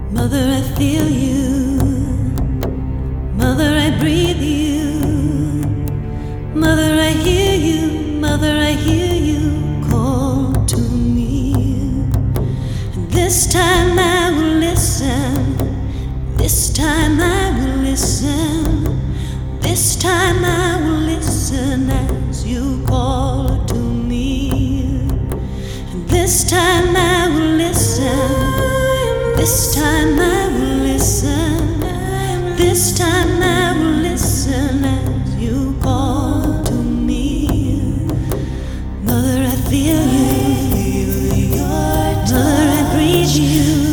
Mother, I feel you. Mother, I breathe you. Mother, I hear you. Mother, I hear you call to me. And this time I will listen. This time I will listen. This time I will listen as you call to me. And this time I will listen. This time I will listen. This time I will listen as you call to me. Mother, I feel you. Mother, I breathe you.